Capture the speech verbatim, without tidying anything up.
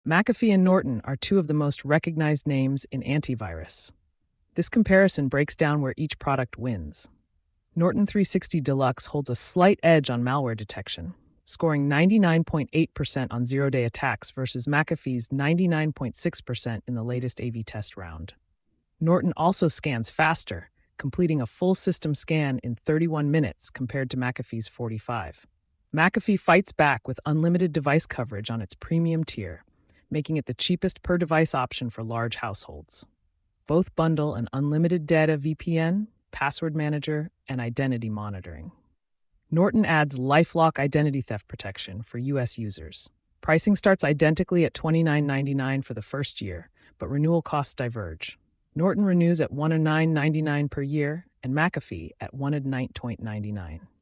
McAfee and Norton are two of the most recognized names in antivirus. This comparison breaks down where each product wins. Norton three sixty Deluxe holds a slight edge on malware detection, scoring ninety-nine point eight percent on zero-day attacks versus McAfee's ninety-nine point six percent in the latest A V test round. Norton also scans faster, completing a full system scan in thirty-one minutes compared to McAfee's forty-five. McAfee fights back with unlimited device coverage on its premium tier, making it the cheapest per-device option for large households. Both bundle an unlimited data V P N, password manager, and identity monitoring. Norton adds LifeLock identity theft protection for U S users. Pricing starts identically at twenty-nine ninety-nine for the first year, but renewal costs diverge. Norton renews at one hundred nine ninety-nine per year, and McAfee at one hundred nine ninety-nine.